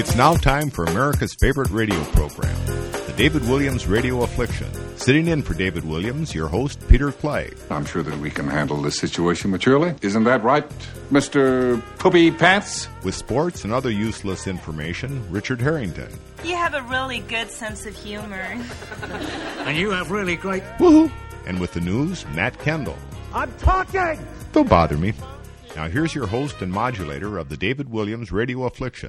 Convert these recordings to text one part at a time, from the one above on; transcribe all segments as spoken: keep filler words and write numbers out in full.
It's now time for America's favorite radio program, the David Williams Radio Affliction. Sitting in for David Williams, your host, Peter Clay. I'm sure that we can handle this situation maturely. Isn't that right, Mister Poopy Pants? With sports and other useless information, Richard Harrington. You have a really good sense of humor. And you have really great... Woohoo! And with the news, Matt Kendall. I'm talking! Don't bother me. Now here's your host and modulator of the David Williams Radio Affliction.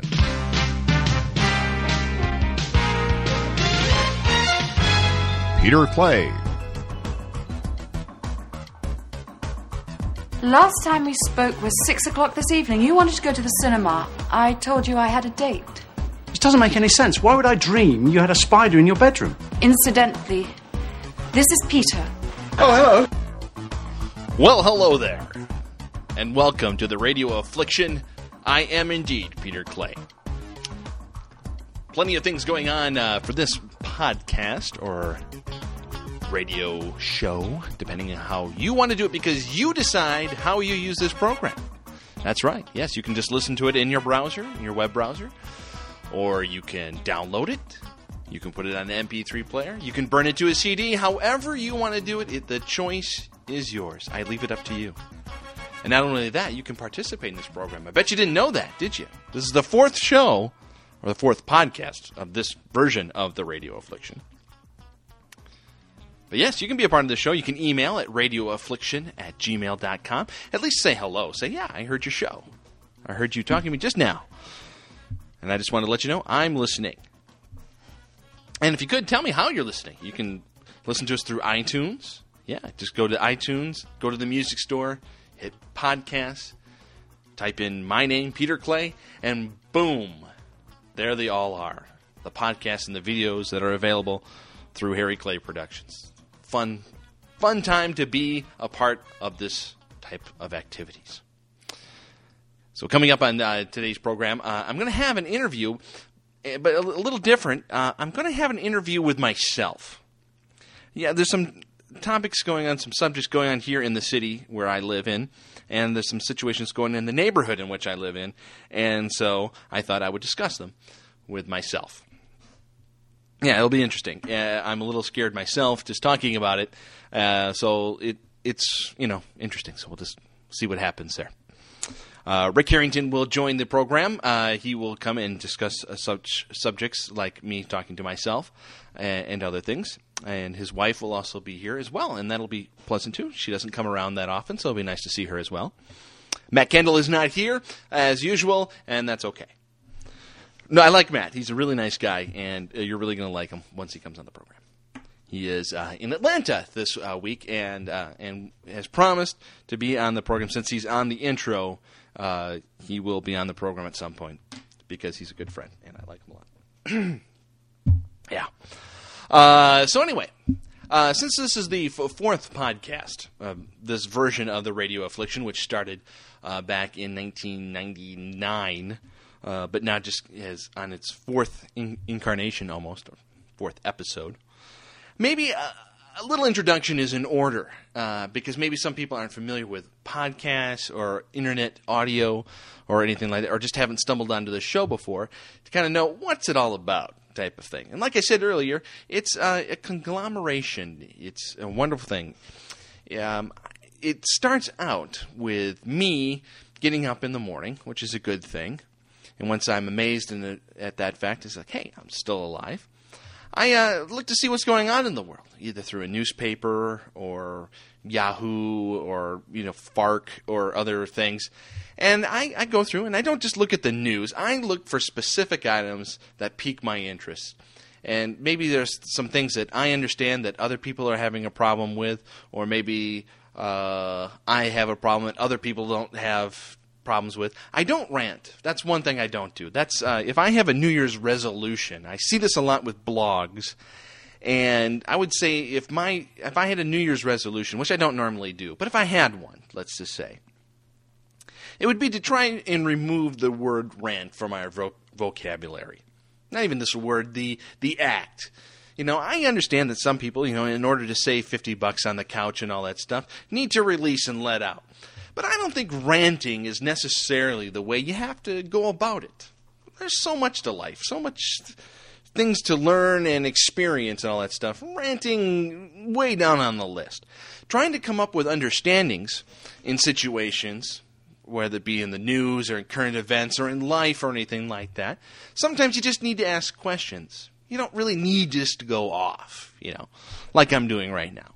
Peter Clay. Last time we spoke was six o'clock this evening. You wanted to go to the cinema. I told you I had a date. It doesn't make any sense. Why would I dream you had a spider in your bedroom? Incidentally, this is Peter. Oh, hello. Well, hello there. And welcome to the Radio Affliction. I am indeed Peter Clay. Plenty of things going on uh, for this podcast or radio show, depending on how you want to do it, because you decide how you use this program. That's right. Yes, you can just listen to it in your browser, in your web browser, or you can download it. You can put it on an M P three player. You can burn it to a C D. However you want to do it, it the choice is yours. I leave it up to you. And not only that, you can participate in this program. I bet you didn't know that, did you? This is the fourth show, or the fourth podcast of this version of the Radio Affliction. But yes, you can be a part of the show. You can email at radioaffliction at gmail dot com. At least say hello. Say, yeah, I heard your show. I heard you talking to me just now. And I just want to let you know I'm listening. And if you could, tell me how you're listening. You can listen to us through iTunes. Yeah, just go to iTunes, go to the music store, hit podcasts, type in my name, Peter Clay, and boom, there they all are. The podcasts and the videos that are available through Harry Clay Productions. Fun, fun time to be a part of this type of activities. So coming up on uh, today's program, uh, I'm going to have an interview, but a little different. Uh, I'm going to have an interview with myself. Yeah, there's some topics going on, some subjects going on here in the city where I live in, and there's some situations going on in the neighborhood in which I live in, and so I thought I would discuss them with myself. Yeah, it'll be interesting. Uh, I'm a little scared myself just talking about it, uh, so it it's, you know, interesting, so we'll just see what happens there. Uh, Rick Harrington will join the program. Uh, he will come and discuss uh, such subjects like me talking to myself and, and other things. And his wife will also be here as well, and that'll be pleasant too. She doesn't come around that often, so it'll be nice to see her as well. Matt Kendall is not here, as usual, and that's okay. No, I like Matt. He's a really nice guy, and uh, you're really going to like him once he comes on the program. He is uh, in Atlanta this uh, week, and uh, and has promised to be on the program. Since he's on the intro, uh, he will be on the program at some point, because he's a good friend, and I like him a lot. Yeah. Uh, so anyway, uh, since this is the f- fourth podcast, uh, this version of the Radio Affliction, which started uh, back in nineteen ninety-nine, uh, but now just is on its fourth in- incarnation almost, or fourth episode, maybe a, a little introduction is in order, uh, because maybe some people aren't familiar with podcasts or internet audio or anything like that, or just haven't stumbled onto the show before to kind of know what's it all about. Type of thing. And like I said earlier, it's uh, a conglomeration. It's a wonderful thing. Um, it starts out with me getting up in the morning, which is a good thing. And once I'm amazed in the, at that fact, it's like, hey, I'm still alive. I uh, look to see what's going on in the world, either through a newspaper or Yahoo or, you know, Fark or other things. And I, I go through, and I don't just look at the news. I look for specific items that pique my interest. And maybe there's some things that I understand that other people are having a problem with, or maybe uh, I have a problem that other people don't have problems with. I don't rant. That's one thing I don't do. That's uh, if I have a New Year's resolution. I see this a lot with blogs. And I would say if my if I had a New Year's resolution, which I don't normally do, but if I had one, let's just say, it would be to try and remove the word rant from our vo- vocabulary. Not even this word, the the act. You know, I understand that some people, you know, in order to save fifty bucks on the couch and all that stuff, need to release and let out. But I don't think ranting is necessarily the way you have to go about it. there's so much to life, so much things to learn and experience and all that stuff. Ranting way down on the list. Trying to come up with understandings in situations, whether it be in the news or in current events or in life or anything like that. Sometimes you just need to ask questions. You don't really need just to go off, you know, like I'm doing right now.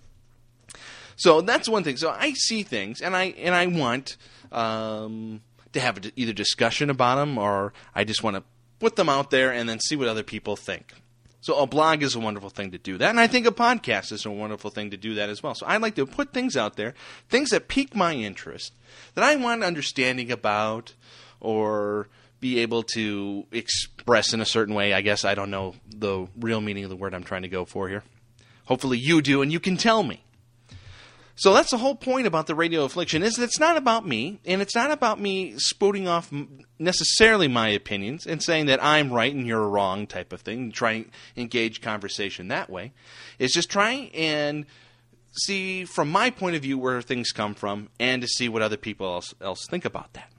So that's one thing. So I see things, and I and I want um, to have a, either discussion about them, or I just want to put them out there and then see what other people think. So a blog is a wonderful thing to do that, and I think a podcast is a wonderful thing to do that as well. So I like to put things out there, things that pique my interest, that I want understanding about, or be able to express in a certain way. I guess I don't know the real meaning of the word I'm trying to go for here. Hopefully you do, and you can tell me. So that's the whole point about the Radio Affliction, is that it's not about me, and it's not about me spouting off necessarily my opinions and saying that I'm right and you're wrong type of thing, trying to engage conversation that way. It's just trying and see from my point of view where things come from, and to see what other people else, else think about that.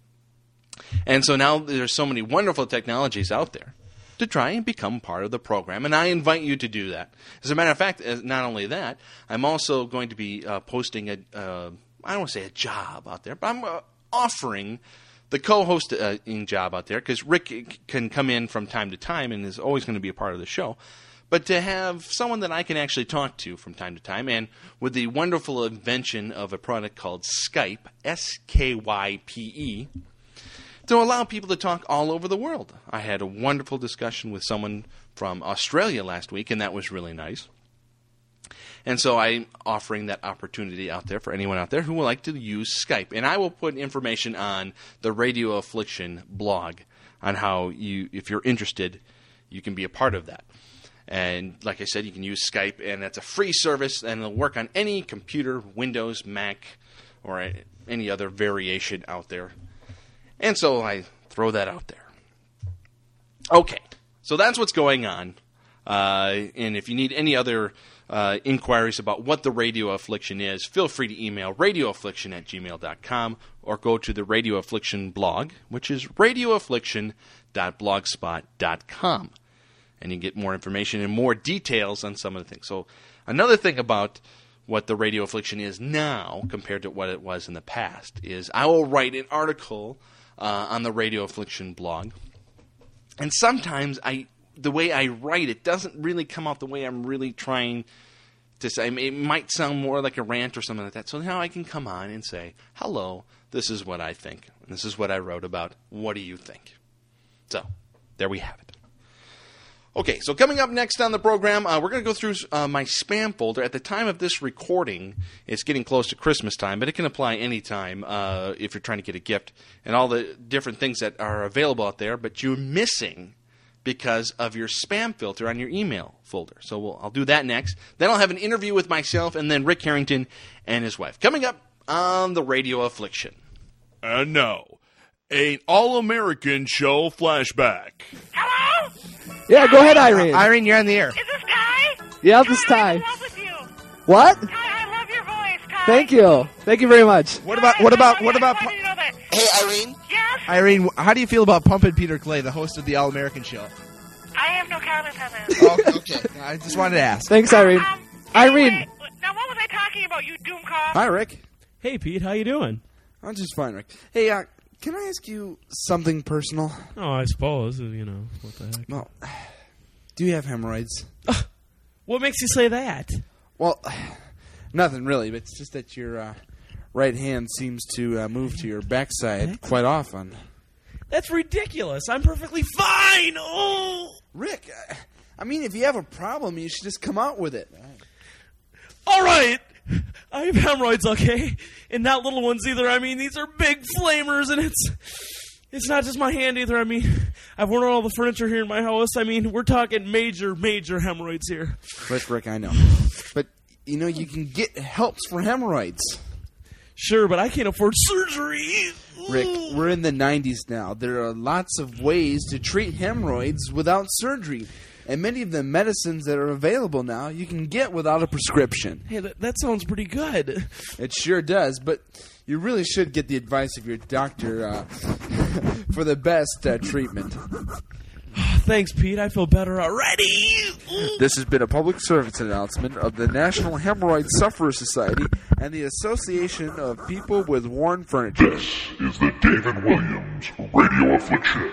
And so now there's so many wonderful technologies out there to try and become part of the program, and I invite you to do that. As a matter of fact, not only that, I'm also going to be uh, posting a, uh, I don't want to say a job out there, but I'm uh, offering the co-hosting job out there, because Rick can come in from time to time and is always going to be a part of the show. But to have someone that I can actually talk to from time to time, and with the wonderful invention of a product called Skype, S K Y P E, to allow people to talk all over the world. I had a wonderful discussion with someone from Australia last week, and that was really nice. And so I'm offering that opportunity out there for anyone out there who would like to use Skype. And I will put information on the Radio Affliction blog on how you, if you're interested, you can be a part of that. And like I said, you can use Skype, and that's a free service, and it'll work on any computer, Windows, Mac, or any other variation out there. And so I throw that out there. Okay, so that's what's going on. Uh, and if you need any other uh, inquiries about what the Radio Affliction is, feel free to email radio affliction at gmail dot com, or go to the Radio Affliction blog, which is radio affliction dot blogspot dot com. And you can get more information and more details on some of the things. So another thing about what the Radio Affliction is now compared to what it was in the past is I will write an article uh, on the Radio Affliction blog. And sometimes I, the way I write it doesn't really come out the way I'm really trying to say. It might sound more like a rant or something like that. So now I can come on and say, hello, this is what I think. This is what I wrote about. What do you think? So there we have it. Okay, so coming up next on the program, uh, we're going to go through uh, my spam folder. At the time of this recording, it's getting close to Christmas time, but it can apply any time uh, if you're trying to get a gift, and all the different things that are available out there, but you're missing because of your spam filter on your email folder. So we'll, I'll do that next. Then I'll have an interview with myself and then Rick Harrington and his wife. Coming up on the Radio Affliction. And now, an all-American show flashback. Hello? Yeah, go ahead, Irene. Uh, Irene, you're on the air. Is this Ty? Yeah, Ty, this is Ty. I'm in love with you. What? Ty, I love your voice, Ty. Thank you. Thank you very much. What about, what about, what about... Pu- you know that. Hey, Irene. Yes? Irene, how do you feel about Pumpin' Peter Clay, the host of the All-American Show? I have no comment on that. Oh, okay. I just wanted to ask. Thanks, Irene. Um, Irene. anyway, now, what was I talking about, you doomcock? Hi, Rick. Hey, Pete. How you doing? I'm just fine, Rick. Hey, uh, can I ask you something personal? Oh, I suppose. You know, what the heck. Well, do you have hemorrhoids? Uh, what makes you say that? Well, nothing really, but it's just that your uh, right hand seems to uh, move to your backside Heck? quite often. That's ridiculous. I'm perfectly fine. Oh, Rick, I mean, if you have a problem, you should just come out with it. All right. I have hemorrhoids, okay? And not little ones either. I mean, these are big flamers, and it's it's not just my hand either. I mean, I've worn all the furniture here in my house. I mean, we're talking major, major hemorrhoids here. Rick, Rick, I know. But, you know, you can get helps for hemorrhoids. Sure, but I can't afford surgery. Rick, we're in the nineties now. There are lots of ways to treat hemorrhoids without surgery. And many of the medicines that are available now, you can get without a prescription. Hey, that, that sounds pretty good. It sure does, but you really should get the advice of your doctor. Uh, for the best uh, treatment. Thanks, Pete. I feel better already. This has been a public service announcement of the National Hemorrhoid Sufferers Society and the Association of People with Worn Furniture. This is the David Williams Radio Affliction.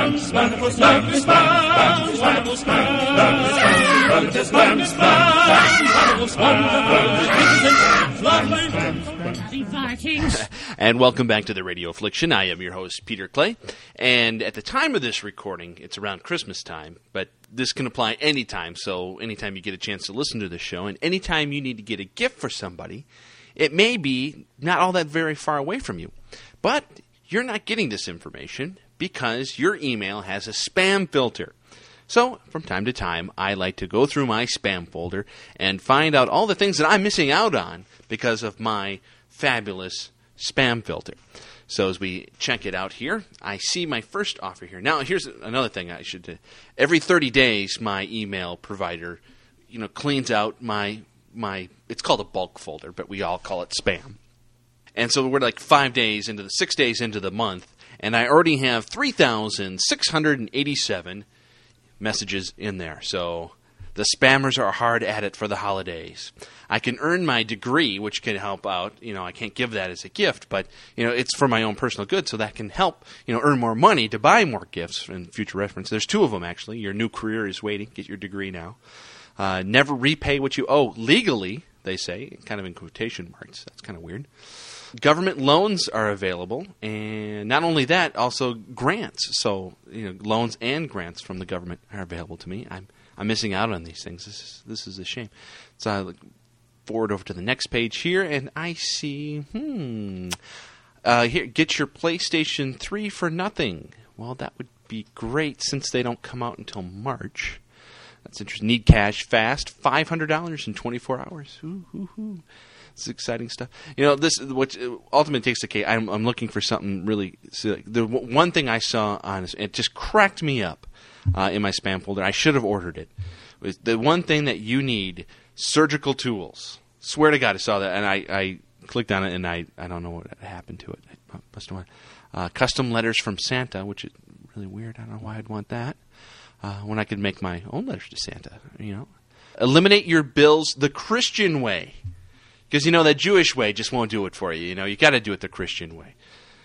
And welcome back to the Radio Affliction. I am your host, Peter Clay. And at the time of this recording, it's around Christmas time, but this can apply anytime. So anytime you get a chance to listen to the show, and anytime you need to get a gift for somebody, it may be not all that very far away from you. But you're not getting this information because your email has a spam filter. So, from time to time, I like to go through my spam folder and find out all the things that I'm missing out on because of my fabulous spam filter. So as we check it out here, I see my first offer here. Now, here's another thing I should do. Every thirty days, my email provider, you know, cleans out my, my, it's called a bulk folder, but we all call it spam. And so we're like five days into the, six days into the month, and I already have three thousand six hundred eighty-seven messages in there. So the spammers are hard at it for the holidays. I can earn my degree, which can help out. You know, I can't give that as a gift, but, you know, it's for my own personal good, so that can help, you know, earn more money to buy more gifts in future reference. There's two of them, actually. Your new career is waiting. Get your degree now. Uh, never repay what you owe legally, they say, kind of in quotation marks. That's kind of weird. Government loans are available, and not only that, also grants. So, you know, loans and grants from the government are available to me. I'm I'm missing out on these things. This is this is a shame. So I look forward over to the next page here, and I see, hmm, uh, here, get your PlayStation three for nothing. Well, that would be great since they don't come out until March. That's interesting. Need cash fast, five hundred dollars in twenty-four hours. Ooh, ooh, ooh. This is exciting stuff. You know, this what ultimately takes the cake. I'm, I'm looking for something really. See, the one thing I saw on it just cracked me up uh, in my spam folder. I should have ordered it. It was the one thing that you need: surgical tools. Swear to God, I saw that, and I, I clicked on it, and I, I don't know what happened to it. I must have went. Uh, custom letters from Santa, which is really weird. I don't know why I'd want that uh, when I could make my own letters to Santa. You know, eliminate your bills the Christian way. Because, you know, that Jewish way just won't do it for you. You know, you got to do it the Christian way.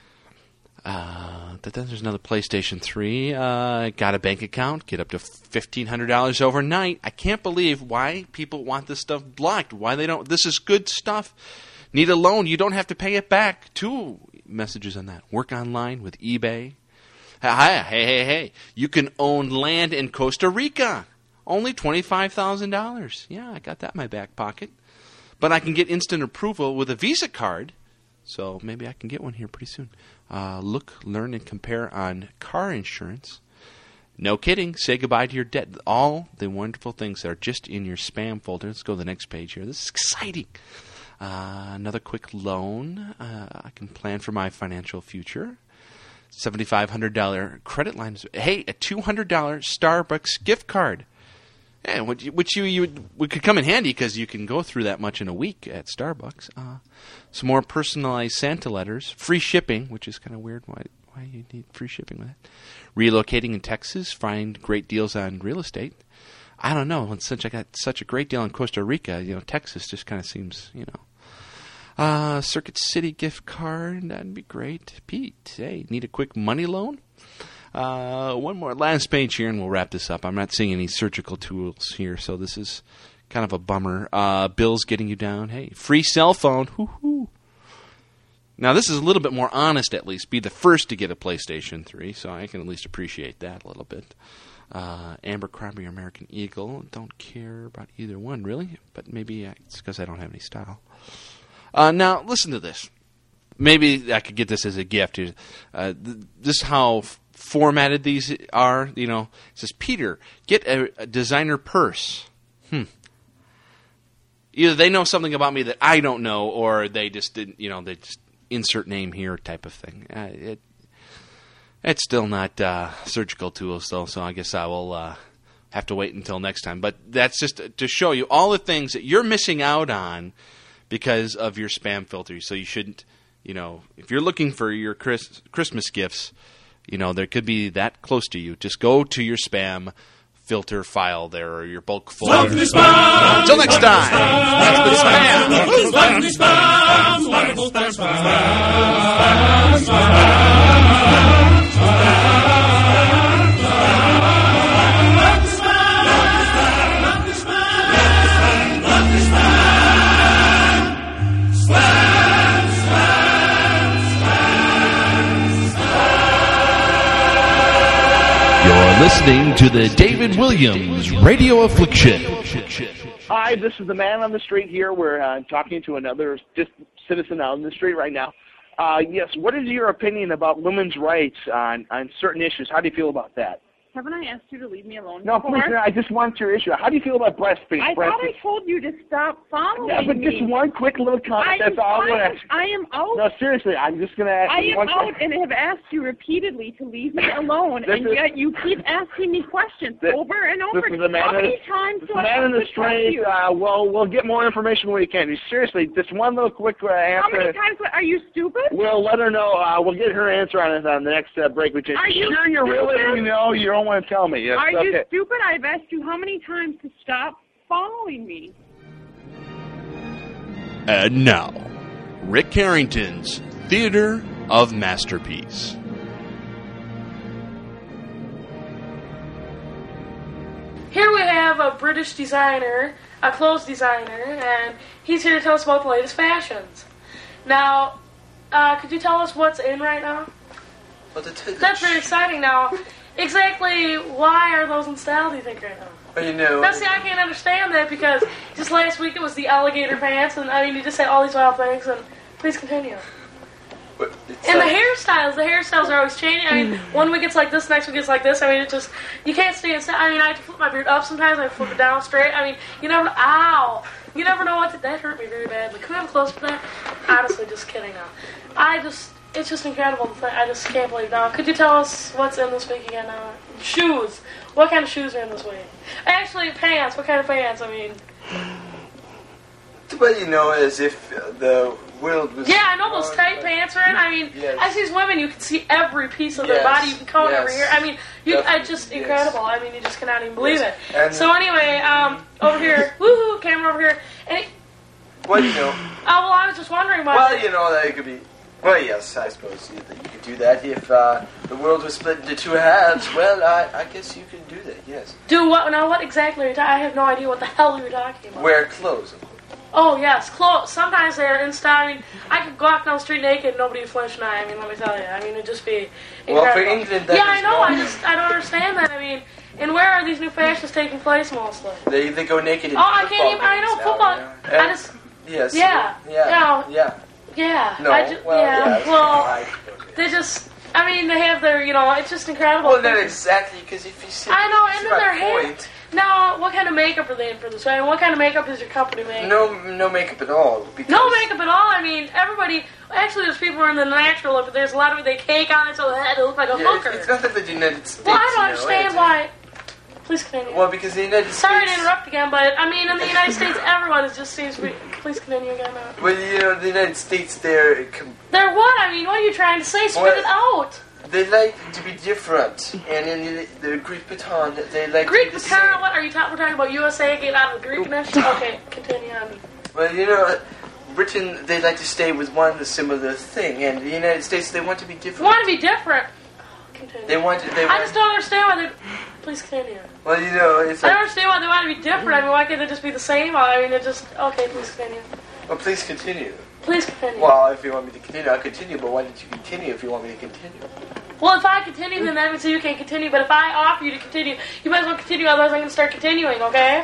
Uh, then there's another PlayStation three. Uh, got a bank account. Get up to fifteen hundred dollars overnight. I can't believe why people want this stuff blocked. Why they don't. This is good stuff. Need a loan. You don't have to pay it back. Two messages on that. Work online with eBay. Hey, hey, hey, hey. You can own land in Costa Rica. Only twenty-five thousand dollars. Yeah, I got that in my back pocket. But I can get instant approval with a Visa card, so maybe I can get one here pretty soon. Uh, look, learn, and compare on car insurance. No kidding. Say goodbye to your debt. All the wonderful things that are just in your spam folder. Let's go to the next page here. This is exciting. Uh, another quick loan. Uh, I can plan for my financial future. seven thousand five hundred dollars credit line. Hey, a two hundred dollars Starbucks gift card. Yeah, which, which you, you would, would could come in handy because you can go through that much in a week at Starbucks. Uh, some more personalized Santa letters, free shipping, which is kind of weird. Why why you need free shipping with that? Relocating in Texas, find great deals on real estate. I don't know. Since I got such a great deal in Costa Rica, you know, Texas just kind of seems, you know. Uh, Circuit City gift card, that'd be great. Pete, hey, need a quick money loan? Uh, one more last page here, and we'll wrap this up. I'm not seeing any surgical tools here, so this is kind of a bummer. Uh, bills getting you down. Hey, free cell phone. Hoo-hoo. Now, this is a little bit more honest, at least. Be the first to get a PlayStation three, so I can at least appreciate that a little bit. Uh, Abercrombie or American Eagle. Don't care about either one, really, but maybe it's because I don't have any style. Uh, now, listen to this. Maybe I could get this as a gift. Uh, th- this is how f- formatted these are. You know, it says, Peter, get a, a designer purse. Hmm. Either they know something about me that I don't know, or they just didn't, you know, they just insert name here type of thing. Uh, it, it's still not uh, surgical tools, though, so I guess I will uh, have to wait until next time. But that's just to show you all the things that you're missing out on because of your spam filter. So you shouldn't, you know, if you're looking for your Chris, Christmas gifts, you know, there could be that close to you. Just go to your spam filter file there or your bulk folder. Lovely spam. Until next time, that's the spam. Lovely spam. Wonderful spam. Spam. Spam. Listening to the David Williams Radio Affliction. Hi, this is the man on the street here. We're uh, talking to another just citizen out on the street right now. Uh, yes, what is your opinion about women's rights on, on certain issues? How do you feel about that? Haven't I asked you to leave me alone No, before? please, no, I just want your issue. How do you feel about breastfeeding? I thought I told you to stop following Yeah, but me. just one quick little comment. I That's am all I'm going to fine. ask. I am out. No, seriously, I'm just going to ask I you am one out question. and have asked you repeatedly to leave me alone, This and is- yet you keep asking me questions This- over and over. This is a man How in many the- times this do I man have in the to tell street. you? Uh, well, we'll get more information when we can. Seriously, just one little quick uh, answer. How many times? Are you stupid? We'll let her know. Uh, we'll get her answer on it on the next uh, break. Which is Are you sure you're really, stupid? you know, you don't want to tell me. Yes, Are you okay. stupid? I've asked you how many times to stop following me. And now, Rick Carrington's Theater of Masterpiece. Here we have a British designer, a clothes designer, and he's here to tell us about the latest fashions. Now, uh, could you tell us what's in right now? Well, the t- That's very exciting. Now, exactly why are those in style, do you think, right now? Well, you know, Now, see, I can't understand that because just last week it was the alligator pants, and I mean, you just say all these wild things, and please continue. but it's And the like- hairstyles, the hairstyles are always changing. I mean, one week it's like this, next week it's like this. I mean, it just, you can't stay in style. I mean, I have to flip my beard up sometimes, I have to flip it down straight. I mean, you never know, ow! You never know what to, that hurt me very badly. Can we have a close for that? Honestly, just kidding now. I just, it's just incredible. The thing. I just can't believe now. Could you tell us what's in this week again now? Shoes. What kind of shoes are in this week? Actually, pants. What kind of pants? I mean, Well, you know, as if uh, the world was... yeah, I know those tight pants are in. I mean, Yes. I see these women, you can see every piece of their Yes. body. You can comb Yes. over here. I mean, you, it's Definitely, just yes. incredible. I mean, you just cannot even believe Yes. it. And- So anyway, um, over here, woohoo, camera over here. And it, Well, you know... oh, well, I was just wondering why. Well, you know, that could be... Well, yes, I suppose you, you could do that if uh, the world was split into two halves. Well, I, I guess you could do that, yes. Do what? Now, what exactly are you talking? I have no idea what the hell you're talking about. Wear clothes, of course. Oh, yes, clothes. Sometimes they're in style. I mean, I could go out down the street naked and nobody would flinch an eye. I mean, let me tell you. I mean, it'd just be incredible. Well, for England, that yeah, is I know. not- I just, I don't understand that. I mean, and where are these new fashions taking place mostly? They, they go naked in Oh, I football can't even, I know, games now, football. you know. I And- just, Yes. yeah, Yeah. no. Yeah. yeah. No, I ju- well, yeah, yes. well, Right. they just, I mean, they have their, you know, it's just incredible. Well, not exactly, because if you see... I know, and see then my their hair. point, Now, what kind of makeup are they in for this? I mean, what kind of makeup is your company making? No, no makeup at all. Because No makeup at all. I mean, everybody. Actually, there's people who are in the natural look, but there's a lot of they cake on it so they look like a Yeah, hooker. it's, it's not that the United States. well, I you don't know, understand it's- why. Please continue. Well, because the United Sorry States. to interrupt again, but I mean, in the United States, everyone is just seems to be. Please continue again. Now. Well, you know, the United States, they're com- They're what? I mean, what are you trying to say? Spit Well, it out. they like to be different, and in the, the Great Britain, they like Greek to be the Patana, what are you talking? We're talking about U S A. Get out of the Greekness. Okay, continue on. same. Well, you know, Britain, they like to stay with one similar thing, and the United States, they want to be different. Want to be different? Continue. They want to. They I want, just don't understand why they. Please continue. Well, you know, it's I like. don't understand why they want to be different. I mean, why can't they just be the same? I mean, it just okay. Please continue. Well, please continue. Please continue. Well, if you want me to continue, I'll continue. But why don't you continue if you want me to continue? Well, if I continue, then that means you can't continue. But if I offer you to continue, you might as well continue. Otherwise, I'm going to start continuing. Okay?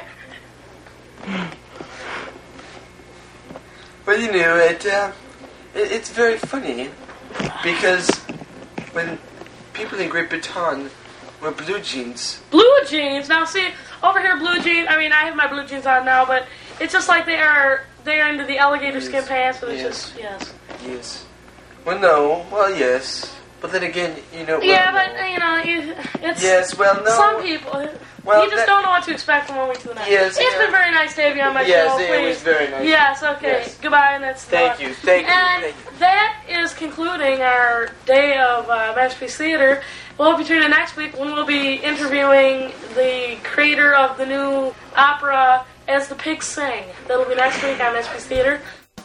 Well, you know, it, uh, it it's very funny because when people in Great Britain wear blue jeans, Blue jeans. Now, see over here, blue jeans. I mean, I have my blue jeans on now, but it's just like they are. They are into the alligator Yes. skin pants, but it's Yes. just yes. yes. Well, no. Well, yes. But then again, you know. Well, yeah, no. but you know, you, it's Yes, well, no. Some people, Well, you just that- don't know what to expect from one week to the next. Yes, It's yeah. been very nice to have you on my Yes, show. it Please. was very nice. Yes, okay. Yes. Goodbye, and that's Thank the- you, thank you, And thank you. that is concluding our day of uh, Masterpiece Theater. We'll hope you tune in next week when we'll be interviewing the creator of the new opera As the Pigs Sing. That'll be next week on Masterpiece Theater.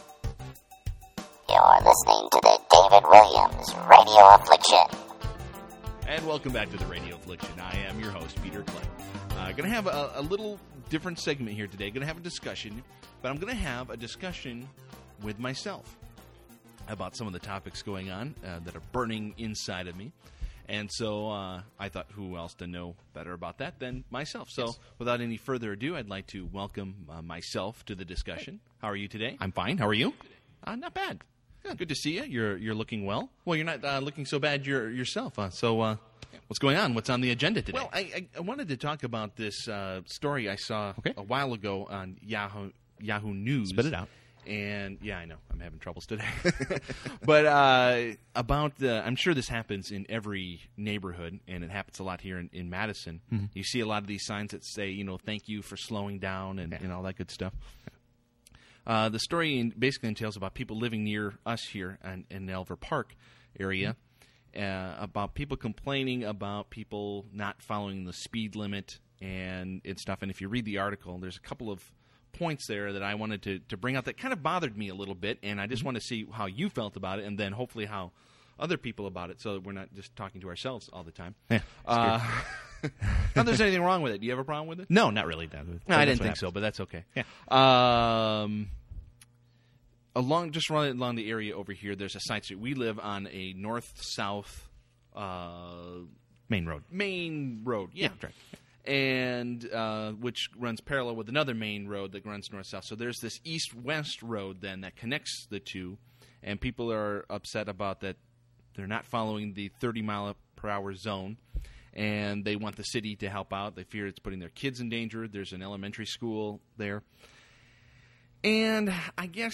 You're listening to the David Williams Radio Affliction. And welcome back to the Radio Affliction. I am your host, Peter Clay. Uh, going to have a, a little different segment here today. Going to have a discussion, but I'm going to have a discussion with myself about some of the topics going on uh, that are burning inside of me. And so uh, I thought, who else to know better about that than myself? So yes. Without any further ado, I'd like to welcome uh, myself to the discussion. How are you today? I'm fine. How are you? Uh, not bad. Yeah, good to see you. You're you're looking well. Well, you're not uh, looking so bad your, yourself. Uh, so uh, what's going on? What's on the agenda today? Well, I, I, I wanted to talk about this uh, story I saw okay. a while ago on Yahoo Yahoo News. Spit it out. And yeah, I know I'm having troubles today. But uh, about the, I'm sure this happens in every neighborhood, and it happens a lot here in, in Madison. Mm-hmm. You see a lot of these signs that say, you know, thank you for slowing down and, yeah. and all that good stuff. Uh, the story in, basically entails about people living near us here in, in the Elver Park area, mm-hmm. uh, about people complaining about people not following the speed limit and, and stuff. And if you read the article, there's a couple of points there that I wanted to, to bring out that kind of bothered me a little bit, and I just mm-hmm. want to see how you felt about it, and then hopefully how other people about it, so that we're not just talking to ourselves all the time. Yeah, uh, not there's anything wrong with it. Do you have a problem with it? No, not really. No, no I didn't think happens. so, but that's okay. Yeah. Um, along just running along the area over here, there's a side street. We live on a north-south uh, main road. Main road, yeah. yeah right. And uh, which runs parallel with another main road that runs north-south. So there's this east-west road then that connects the two, and people are upset about that. They're not following the thirty mile per hour zone, and they want the city to help out. They fear it's putting their kids in danger. There's an elementary school there. And I guess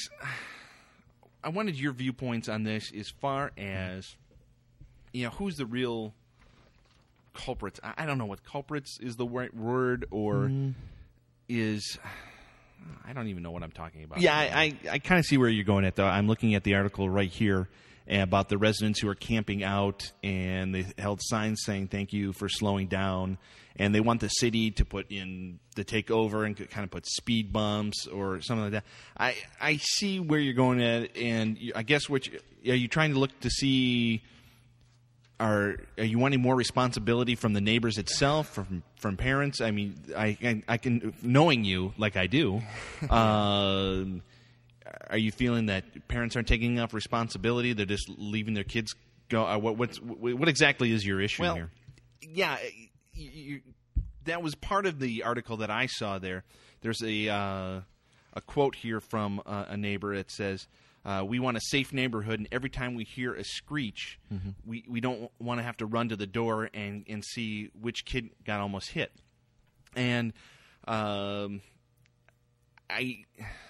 I wanted your viewpoints on this as far as, you know, who's the real culprits. I don't know what culprits is the right word, or mm. is, I don't even know what I'm talking about. Yeah, I, I, I kind of see where you're going at, though. I'm looking at the article right here about the residents who are camping out, and they held signs saying thank you for slowing down, and they want the city to put in, to take over and kind of put speed bumps or something like that. I, I see where you're going at, and I guess what you, are you trying to look to see, Are are you wanting more responsibility from the neighbors itself, from from parents? I mean, I I, I can, knowing you like I do, uh, are you feeling that parents aren't taking enough responsibility? They're just leaving their kids go. Uh, what what's, what exactly is your issue well, here? Yeah, you, you, that was part of the article that I saw there. There's a uh, a quote here from uh, a neighbor. It says, Uh, we want a safe neighborhood, and every time we hear a screech, mm-hmm. we, we don't want to have to run to the door and, and see which kid got almost hit. And um, I,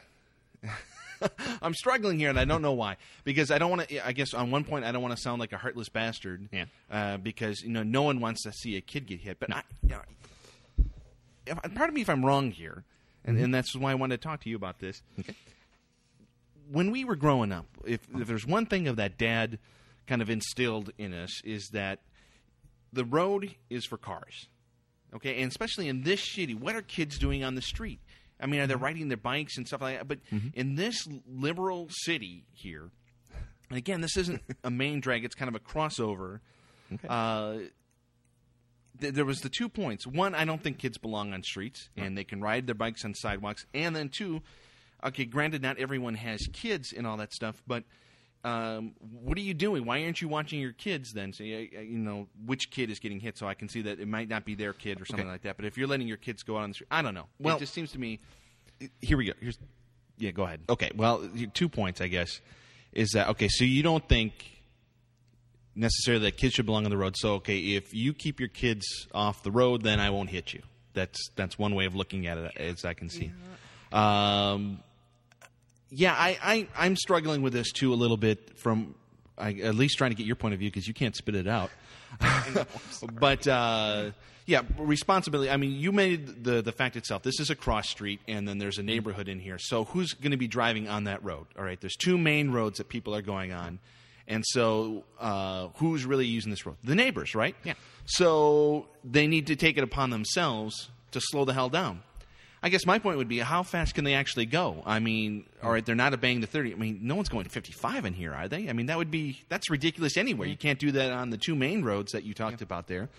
I'm struggling here, and I don't know why. Because I don't want to. I guess on one point, I don't want to sound like a heartless bastard. Yeah. Uh, because you know, no one wants to see a kid get hit. But no. I, you know, if, pardon me if I'm wrong here, and, mm-hmm. and that's why I wanted to talk to you about this. Okay. When we were growing up, if, if there's one thing of that Dad kind of instilled in us, is that the road is for cars, okay? And especially in this city, what are kids doing on the street? I mean, are they riding their bikes and stuff like that? But mm-hmm. in this liberal city here, and again, this isn't a main drag, it's kind of a crossover. Okay. Uh, th- there was the two points. One, I don't think kids belong on streets, and they can ride their bikes on sidewalks. And then two, okay, granted, not everyone has kids and all that stuff, but um, what are you doing? Why aren't you watching your kids then? So, you know, which kid is getting hit? So I can see that it might not be their kid or something okay. like that. But if you're letting your kids go out on the street, I don't know. Well, it just seems to me. Here we go. Here's, yeah, go ahead. Okay, well, two points, I guess, is that, okay, so you don't think necessarily that kids should belong on the road. So, okay, if you keep your kids off the road, then I won't hit you. That's that's one way of looking at it, as I can see. Yeah. Um Yeah, I, I, I'm struggling with this, too, a little bit from I, at least trying to get your point of view, because you can't spit it out. But, uh, yeah, responsibility. I mean, you made the, the fact itself. This is a cross street, and then there's a neighborhood in here. So who's going to be driving on that road? All right, there's two main roads that people are going on. And so uh, who's really using this road? The neighbors, right? Yeah. So they need to take it upon themselves to slow the hell down. I guess my point would be, how fast can they actually go? I mean, all right, they're not obeying the thirty. I mean, no one's going fifty-five in here, are they? I mean, that would be that's ridiculous anywhere. You can't do that on the two main roads that you talked yeah. about there.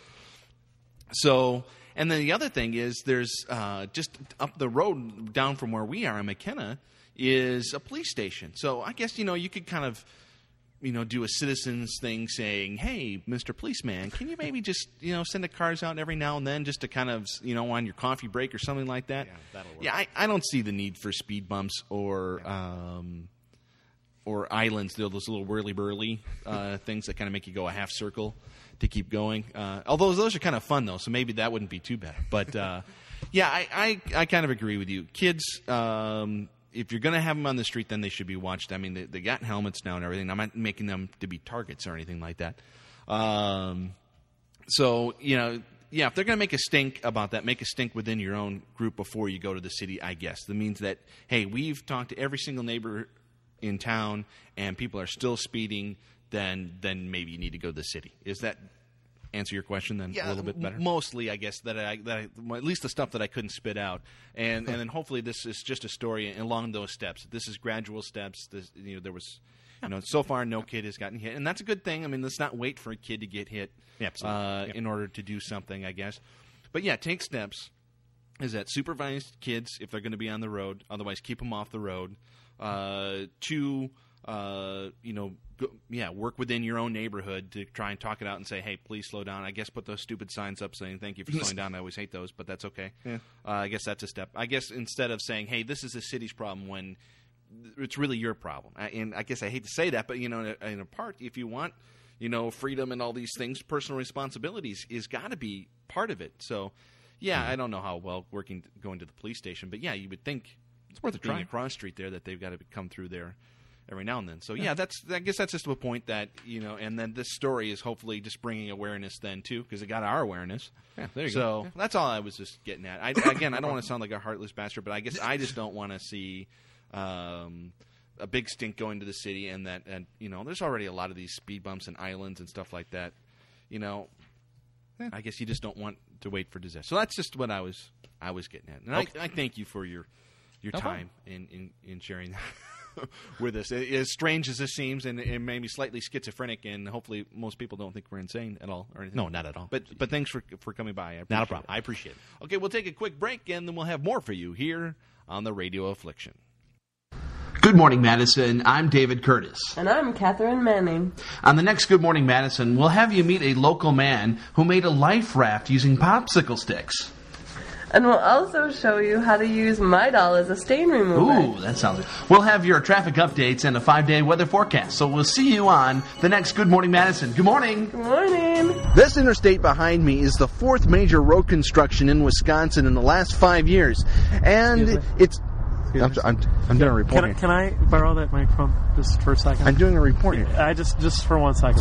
So, and then the other thing is, there's uh, just up the road down from where we are in McKenna is a police station. So I guess, you know, you could kind of, you know, do a citizens thing saying, hey, Mister Policeman, can you maybe just, you know, send the cars out every now and then just to kind of, you know, on your coffee break or something like that? Yeah, that'll work. Yeah, I, I don't see the need for speed bumps or um, or islands, those little whirly-burly uh, things that kind of make you go a half circle to keep going. Uh, although those are kind of fun, though, so maybe that wouldn't be too bad. But, uh, yeah, I, I, I kind of agree with you. Kids... Um, if you're going to have them on the street, then they should be watched. I mean, they, they got helmets now and everything. I'm not making them to be targets or anything like that. Um, so, you know, yeah, if they're going to make a stink about that, make a stink within your own group before you go to the city, I guess. That means that, hey, we've talked to every single neighbor in town and people are still speeding, then then maybe you need to go to the city. Is that... answer your question then yeah, a little bit better? Mostly, I guess, that I, that I, well, at least the stuff that I couldn't spit out. And and then hopefully this is just a story along those steps. This is gradual steps. This, you know, there was, you know, so far no kid has gotten hit. And that's a good thing. I mean, let's not wait for a kid to get hit yeah, uh, yep. in order to do something, I guess. But yeah, take steps. Is that supervised kids, if they're going to be on the road, otherwise keep them off the road. Uh, two, uh, you know, Go, yeah, work within your own neighborhood to try and talk it out and say, hey, please slow down. I guess put those stupid signs up saying thank you for slowing down. I always hate those, but that's okay. Yeah. Uh, I guess that's a step. I guess instead of saying, hey, this is the city's problem, when it's really your problem. I, and I guess I hate to say that, but, you know, in a, in a part, if you want, you know, freedom and all these things, personal responsibilities is got to be part of it. So, yeah, mm-hmm. I don't know how well working going to the police station, but, yeah, you would think it's worth a being try. across street there that they've got to come through there every now and then. So, yeah, that's I guess that's just a point that, you know, and then this story is hopefully just bringing awareness then, too, because it got our awareness. Yeah, there you so, go. So, yeah. That's all I was just getting at. I, again, I don't want to sound like a heartless bastard, but I guess I just don't want to see um, a big stink going to the city and that, and you know, there's already a lot of these speed bumps and islands and stuff like that. You know, yeah. I guess you just don't want to wait for disaster. So that's just what I was I was getting at. And okay. I, I thank you for your, your no time in, in, in sharing that. With us, as strange as this seems, and, and maybe slightly schizophrenic, and hopefully most people don't think we're insane at all or anything. No, not at all. But but thanks for for coming by. I not a problem. It. I appreciate it. Okay, we'll take a quick break, and then we'll have more for you here on the Radio Affliction. Good morning, Madison. I'm David Curtis. And I'm Catherine Manning. On the next Good Morning Madison, we'll have you meet a local man who made a life raft using popsicle sticks. And we'll also show you how to use My Doll as a stain remover. Ooh, that sounds good. We'll have your traffic updates and a five-day weather forecast. So we'll see you on the next Good Morning Madison. Good morning. Good morning. This interstate behind me is the fourth major road construction in Wisconsin in the last five years. And it's... I'm, I'm, I'm doing a report can, here. Can I borrow that microphone just for a second? I'm doing a report here. I just, just for one second.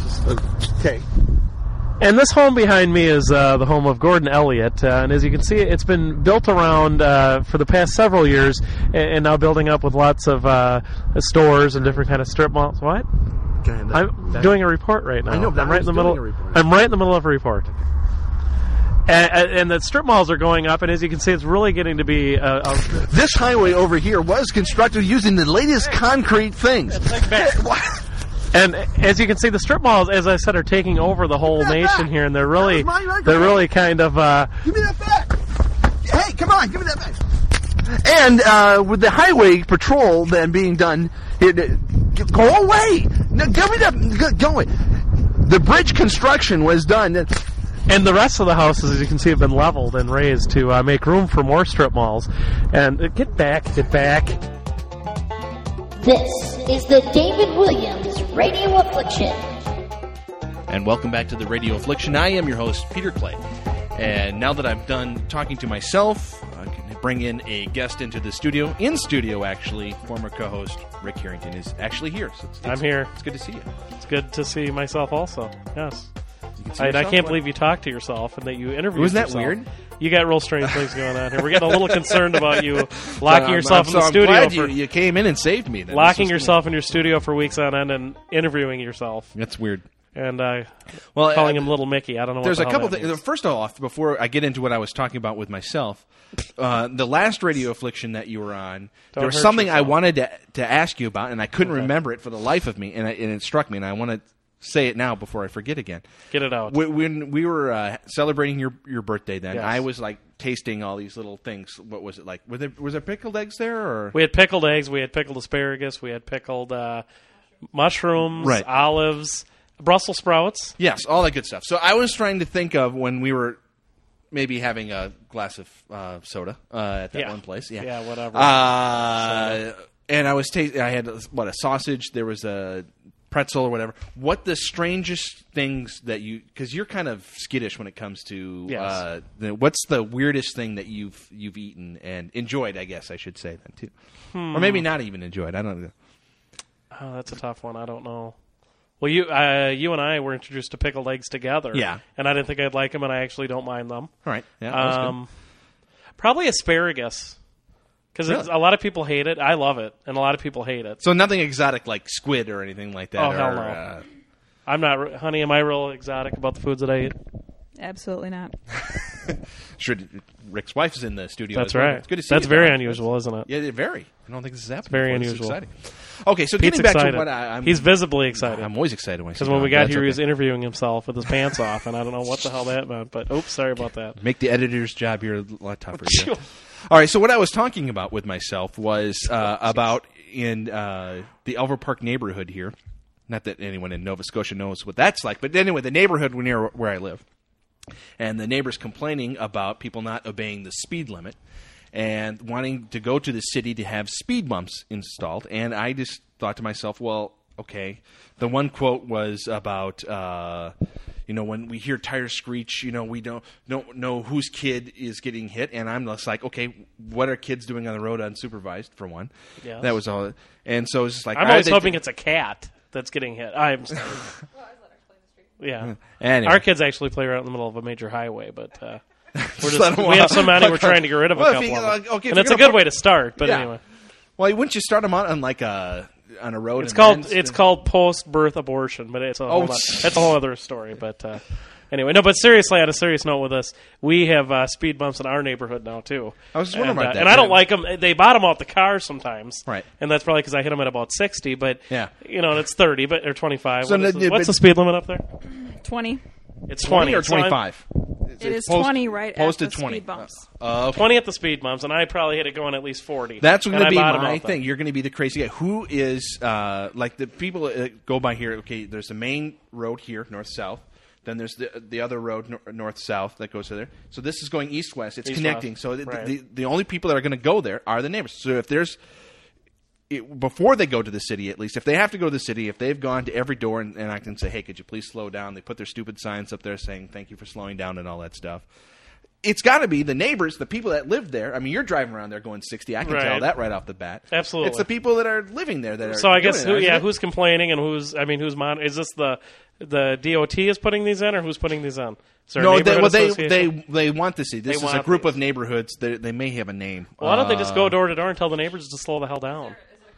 Okay. And this home behind me is uh, the home of Gordon Elliott, uh, and as you can see, it's been built around uh, for the past several years, and, and now building up with lots of uh, stores and different kind of strip malls. What? Okay, that, I'm that, doing a report right now. I know, but I'm I right in the middle. I'm right in the middle of a report. Okay. And, and the strip malls are going up, and as you can see, it's really getting to be a, a this highway over here was constructed using the latest concrete things. And as you can see, the strip malls, as I said, are taking over the whole nation here, and they're really, they're really kind of. Uh, give me that back! Hey, come on, give me that back! And uh, with the highway patrol then being done, it, it, go away! No, give me that, go, go away! The bridge construction was done. And the rest of the houses, as you can see, have been leveled and raised to uh, make room for more strip malls. And uh, get back, get back. This is the David Williams Radio Affliction. And welcome back to the Radio Affliction. I am your host, Peter Clay. And now that I'm done talking to myself, I can bring in a guest into the studio. In studio, actually, former co-host Rick Harrington is actually here. So it's, it's, I'm here. It's good to see you. It's good to see myself also, yes. see I, I yourself? can't believe you talked to yourself and that you interviewed Wasn't that yourself. weird? You got real strange things going on here. We're getting a little concerned about you locking I'm- yourself I'm in the so- I'm studio. glad for, you, you came in and saved me. Then. locking This was yourself in your studio for weeks on end and interviewing yourself. That's weird. And uh, Well, calling uh, him Little Mickey. I don't know. There's what a the couple hell that things. means. First off, before I get into what I was talking about with myself, uh, the last Radio Affliction that you were on, Don't there was hurt something I yourself. wanted to to ask you about, and I couldn't Okay. remember it for the life of me, and, I, and it struck me, and I want to say it now before I forget again. Get it out. When, when we were uh, celebrating your your birthday, then Yes. I was like tasting all these little things. What was it like? Was there was there pickled eggs there, or We had pickled eggs. We had pickled asparagus. We had pickled uh, mushrooms, Right. olives, Brussels sprouts. Yes, all that good stuff. So I was trying to think of when we were maybe having a glass of uh, soda uh, at that Yeah. one place. Yeah, Yeah, whatever. Uh, and I was tasting. I had what a sausage. There was a pretzel or whatever. What the strangest things that you? Because you're kind of skittish when it comes to. Yes. Uh, the, what's the weirdest thing that you've you've eaten and enjoyed? I guess I should say then too, Hmm. or maybe not even enjoyed. I don't know. Oh, that's a tough one. I don't know. Well, you uh, you and I were introduced to pickled eggs together. Yeah. And I didn't think I'd like them, and I actually don't mind them. All right. Yeah. that was good. Um, probably asparagus. Because Really? a lot of people hate it. I love it, and a lot of people hate it. So nothing exotic like squid or anything like that. Oh, hell or, no. Uh, I'm not, re- honey, am I real exotic about the foods that I eat? Absolutely not. Sure, Rick's wife is in the studio. That's as well. right. It's good to see That's you, very Don. unusual, isn't it? Yeah, very. I don't think this is happening. very before. This is unusual. exciting. Okay, so Pete's getting back excited. to what I, I'm, He's visibly excited. I'm always excited when I see Because when Don, we but got that's here, he was okay. interviewing himself with his pants off, and I don't know what the hell that meant. But oops, sorry about that. Make the editor's job here a lot tougher. Yeah. All right, so what I was talking about with myself was uh, about in uh, the Elver Park neighborhood here. Not that anyone in Nova Scotia knows what that's like, but anyway, the neighborhood near where I live. And the neighbors complaining about people not obeying the speed limit and wanting to go to the city to have speed bumps installed. And I just thought to myself, well, okay. The one quote was about, uh, you know, when we hear tires screech, you know, we don't, don't know whose kid is getting hit. And I'm just like, okay, what are kids doing on the road unsupervised, for one? Yes. That was all. And so it's just like, I'm all always right, hoping they- it's a cat that's getting hit. I'm sorry. Yeah. Anyway. Our kids actually play right in the middle of a major highway, but uh, we're Just just, let 'em we have walk. so many, we're trying to get rid of a Well, if couple you- of them. like, okay, if and you're it's a gonna good put- way to start, but Yeah. anyway. Well, wouldn't you start them out on like a on a road? It's and called then- it's called post-birth abortion, but it's a Oh, whole, jeez. that's a whole other story. But uh, anyway, no. But seriously, on a serious note, with us, we have uh, speed bumps in our neighborhood now too. I was just wondering and, about uh, that. and I don't Yeah. like them. They bottom out the cars sometimes, Right. And that's probably because I hit them at about sixty. But Yeah. you know, and it's thirty, but or twenty-five. So What is no, the- but- what's the speed limit up there? twenty. It's twenty, or So I'm- twenty-five. It is post- twenty right at posted the twenty. speed bumps. Uh, okay. twenty at the speed bumps, and I probably hit it going at least forty. That's going And to I be bottom my out thing. them. You're going to be the crazy guy. Who is uh, like the people that go by here? Okay, there's the main road here, north south. Then there's the the other road, nor- north south, that goes to there. So this is going east west. It's East, connecting. west. So the, Right. the the only people that are going to go there are the neighbors. So if there's it, before they go to the city, at least if they have to go to the city, if they've gone to every door and, and I can say, hey, could you please slow down? They put their stupid signs up there saying thank you for slowing down and all that stuff. It's got to be the neighbors, the people that live there. I mean, you're driving around there going sixty. I can Right. tell that right off the bat. Absolutely. It's the people that are living there that are. So I guess doing who, it, yeah, isn't it? who's complaining and who's I mean who's mon- is this the the D O T is putting these in or who's putting these in? Is there a No, they, neighborhood well, they, association? they they want to see. This They is a want group these. of neighborhoods. They, they may have a name. Well, why don't they just go Uh, door to door and tell the neighbors to slow the hell down?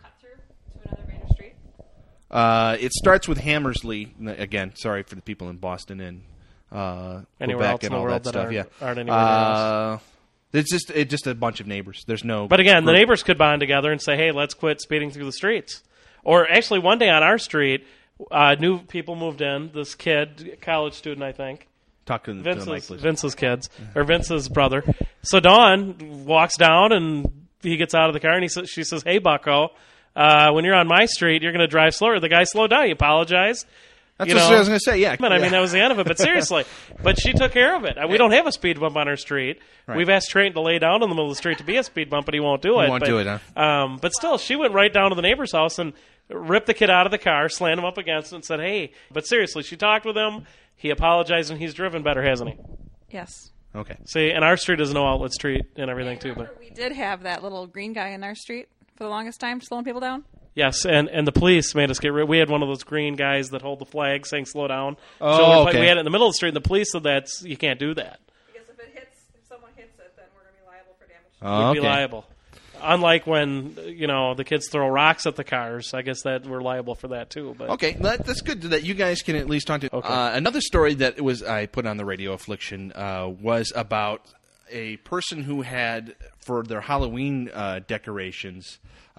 Uh, it starts with Hammersley. Again, sorry for the people in Boston and uh, Anywhere Quebec else in and the all world that that stuff. aren't- yeah, aren't anywhere near uh, it's just it's just a bunch of neighbors. There's no. But again, the group. neighbors could bond together and say, "Hey, let's quit speeding through the streets." Or actually, one day on our street, uh, new people moved in. This kid, college student, I think. Talk to the, to the mic, Vince's, please. Vince's kids or Vince's brother. So Dawn walks down and he gets out of the car and he sa- she says, "Hey, Bucko, uh, when you're on my street, you're going to drive slower." The guy slowed down. He apologized. That's you what know. I was going to say. Yeah, But, I yeah. mean, that was the end of it. But seriously, but she took care of it. We don't have a speed bump on our street. Right. We've asked Trent to lay down in the middle of the street to be a speed bump, but he won't do He it. won't but, do it, huh? Um, but still, she went right down to the neighbor's house and ripped the kid out of the car, slammed him up against it, and said, "Hey." But seriously, she talked with him. He apologized, and he's driven better, hasn't he? Yes. Okay. See, and our street is a no outlet street and everything too. But We did have that little green guy in our street for the longest time slowing people down. Yes, and, and the police made us get rid. We had one of those green guys that hold the flag saying "slow down." Oh, so we, okay. we had it in the middle of the street, and the police said that you can't do that. Because if it hits, if someone hits it, then we're going to be liable for damage. Oh, We'd be okay. liable. Unlike when you know the kids throw rocks at the cars, I guess that we're liable for that too. But Okay, that, that's good that you guys can at least talk to. Okay. Uh, another story that was I put on the Radio Affliction uh, was about a person who had, for their Halloween uh, decorations,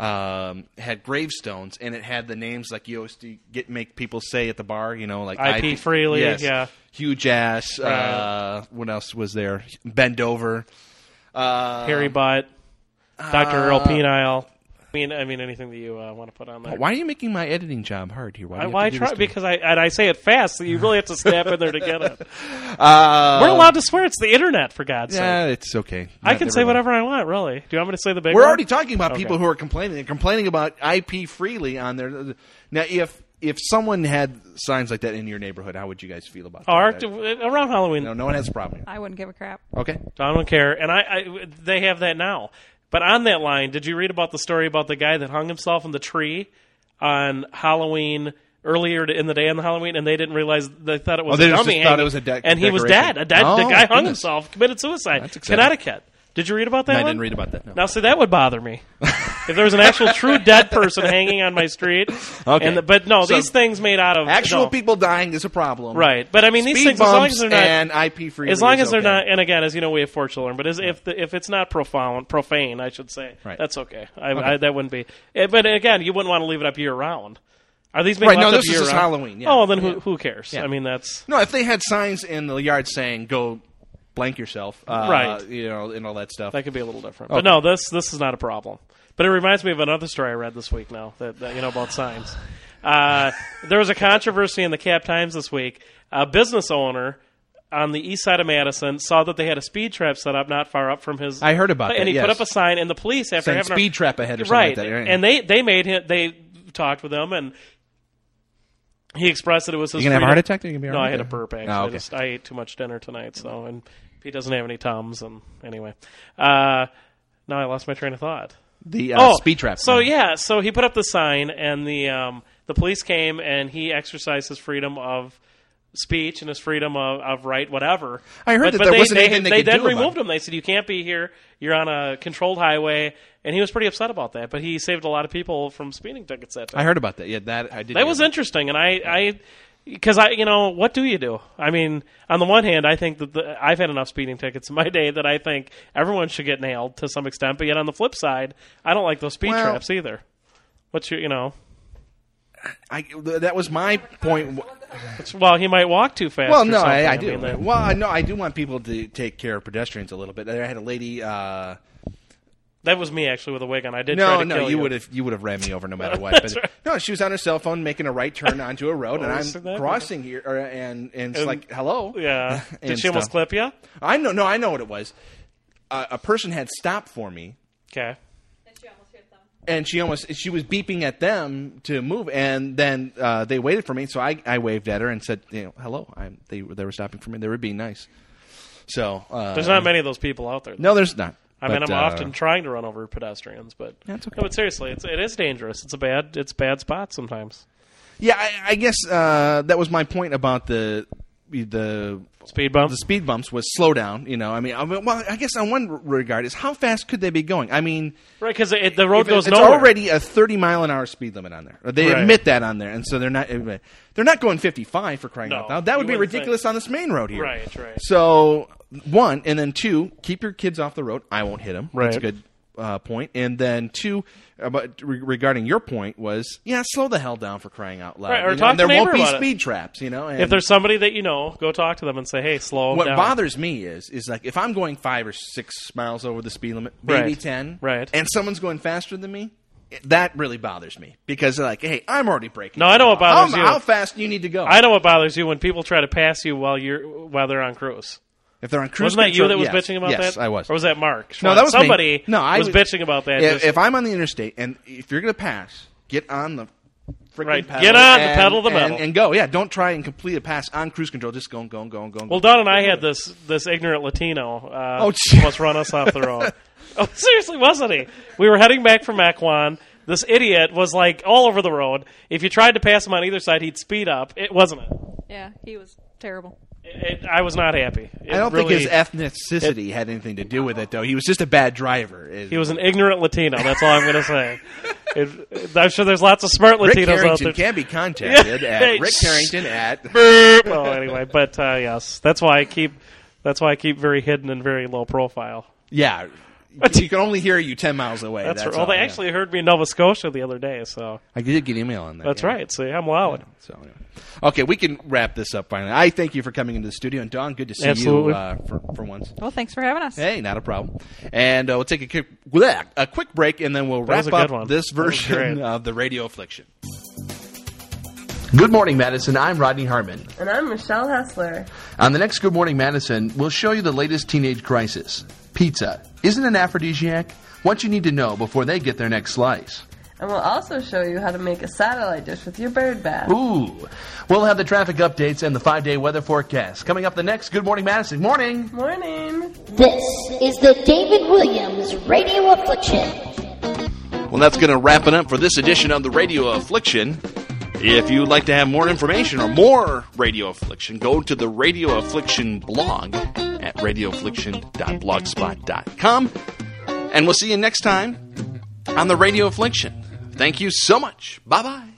um, had gravestones, and it had the names like you used to get make people say at the bar, you know, like I P Freely, yes, yeah. Huge ass. Right. Uh, what else was there? Bend over. Uh, Harry Butt, Doctor uh, Earl Penile. I mean, I mean anything that you uh, want to put on there. Why are you making my editing job hard here? Why do I, you have why to do try this to me? because I and I say it fast, so you really have to snap in there to get it. Uh, We're allowed to swear. It's the internet, for God's Yeah, sake. it's okay. I Not can say everyone. whatever I want. Really? Do you want me to say the big? We're one? already talking about Okay. people who are complaining. They're complaining about I P freely on there. Now, if if someone had signs like that in your neighborhood, how would you guys feel about Oh, our, that? around Halloween. No, no one has a problem. I wouldn't give a crap. Okay. I don't care. And I, I, they have that now. But on that line, did you read about the story about the guy that hung himself in the tree on Halloween earlier in the day on the Halloween, and they didn't realize they thought it was Oh, they a just dummy, thought hanging, it was a de- and he was decoration. dead. A dead Oh, the guy hung goodness. himself, committed suicide. That's exciting. Connecticut. Did you read about that I one? didn't read about that, no. Now, see, that would bother me. If there was an actual true dead person hanging on my street. Okay. And the, but no, So these things made out of... Actual no. people dying is a problem. Right. But I mean, these Speed things, as long bumps as they're not... and I P freely As long is as they're okay. not... And again, as you know, we have four children. But as, if the, if it's not profane, profane, I should say, Right. that's okay. I, Okay. I, that wouldn't be... Eh, But again, you wouldn't want to leave it up year-round. Are these being Right, no, left up this is just year-round? Halloween, yeah. Oh, then Yeah. who, who cares? Yeah. I mean, that's... No, if they had signs in the yard saying "Go blank yourself," uh, Right. You know, and all that stuff. That could be a little different. Okay. But no, this this is not a problem. But it reminds me of another story I read this week now, that, that you know, about signs. Uh, there was a controversy in the Cap Times this week. A business owner on the east side of Madison saw that they had a speed trap set up not far up from his... I heard about and that, he yes. put up a sign, and the police, after Saying having... a- speed trap ahead or something right, like that, right. and they, they made him... They talked with him, and he expressed that it was his You gonna have a freedom- heart attack? Or you gonna be all No, right I had a there? burp, actually. Oh, I, okay. just, I ate too much dinner tonight, so... And Pete doesn't have any Tums, and anyway. Uh, now I lost my train of thought. The uh, oh, speed trap. So yeah, so he put up the sign, and the um, the police came, and he exercised his freedom of speech and his freedom of, of right, whatever. I heard but, that but there they, wasn't they, anything they they could then do about removed it. him. They said you can't be here. You're on a controlled highway, and he was pretty upset about that. But he saved a lot of people from speeding tickets that time. I heard about that. Yeah, that I did. That hear was about. interesting, and I, I, because I, you know, what do you do? I mean, on the one hand, I think that the, I've had enough speeding tickets in my day that I think everyone should get nailed to some extent. But yet, on the flip side, I don't like those speed Well- traps either. What's your, you know? I, that was my point. It's, well, he might walk too fast. Well, or no, something. I, I do. mean, that- well, I no, I do want people to take care of pedestrians a little bit. I had a lady. Uh, that was me actually with a wig on. I did. no, try to no, kill you you would have you would have ran me over no matter what. That's But right. no, she was on her cell phone making a right turn onto a road, and Oh, I'm so that- crossing here, or, and and it's And- like hello. Yeah. and Did she almost stuff. clip you? I know. No, I know what it was. Uh, a person had stopped for me. Okay. And she almost she was beeping at them to move, and then uh, they waited for me. So I, I waved at her and said, you know, hello. I'm, they they were stopping for me. They were being nice. So uh, There's not many of those people out there. No, there's not. I mean, But, I'm uh, often trying to run over pedestrians, but That's okay. no, but seriously, it's it is dangerous. It's a bad it's bad spot sometimes. Yeah, I, I guess uh, that was my point about the the speed bumps. The speed bumps was slow down. You know, I mean, I mean, well, I guess on one regard is how fast could they be going? I mean, Right, because the road if goes it's nowhere. already a thirty mile an hour speed limit on there. They Right. admit that on there, and so they're not they're not going fifty-five for crying No, out loud. That would you be wouldn't ridiculous think. on this main road here. Right, right. So one, and then two, keep your kids off the road. I won't hit them. That's a Right. good uh, point. And then two, about, re- regarding your point was, yeah, slow the hell down for crying out loud. Right, or You know, talk and to there won't neighbor be about it. speed traps. You know, and If there's somebody that you know, go talk to them and say, "Hey, slow what down." bothers me is is like if I'm going five or six miles over the speed limit, maybe Right. ten, Right. and someone's going faster than me. That really bothers me because they're like, hey, I'm already braking. No, I know what bothers how, you. How fast do you need to go? I know what bothers you when people try to pass you while you're while they're on cruise. If they're on cruise Wasn't that you control- that was yes. bitching about Yes, that? I was. Or was that Mark? No, that was me. somebody. No, I was bitching about that. If, just- if I'm on the interstate and if you're going to pass, get on the freaking Right, pedal. get on the and, pedal to the and- metal. and go. Yeah, don't try and complete a pass on cruise control. Just go, go, go, go. Well, Don and I had this this ignorant Latino uh, Oh, gee. almost run us off the road. Oh, seriously, wasn't he? We were heading back from Mequon. This idiot was like all over the road. If you tried to pass him on either side, he'd speed up. It wasn't it. Yeah, he was terrible. It, I was not happy. It I don't really, think his ethnicity it, had anything to do with it, though. He was just a bad driver. It, he was an ignorant Latino. That's all I'm going to say. It, it, I'm sure there's lots of smart Latinos Rick Harrington out there. can be contacted at Hey, Rick Harrington at. Well, anyway, but uh, yes, that's why I keep. That's why I keep very hidden and very low profile. Yeah. You can only hear you ten miles away. That's, that's right. Well, all, they yeah. actually heard me in Nova Scotia the other day, so I did get email on that. That's yeah. right. See, I'm loud. Yeah, so, anyway. Okay, we can wrap this up finally. I thank you for coming into the studio, and Dawn, good to see Absolutely. you uh, for for once. Well, thanks for having us. Hey, not a problem. And uh, we'll take a quick, bleh, a quick break, and then we'll That wrap was a good up one. this That was version great. of the Radio Affliction. Good morning, Madison. I'm Rodney Harmon. And I'm Michelle Hessler. On the next Good Morning Madison, we'll show you the latest teenage crisis. Pizza. Isn't an aphrodisiac? What you need to know before they get their next slice. And we'll also show you how to make a satellite dish with your bird bath. Ooh. We'll have the traffic updates and the five-day weather forecast. Coming up the next Good Morning Madison. Morning. Morning. This is the David Williams Radio Affliction. Well, that's going to wrap it up for this edition of the Radio Affliction. If you'd like to have more information or more Radio Affliction, go to the Radio Affliction blog at radio affliction dot blogspot dot com. And we'll see you next time on the Radio Affliction. Thank you so much. Bye-bye.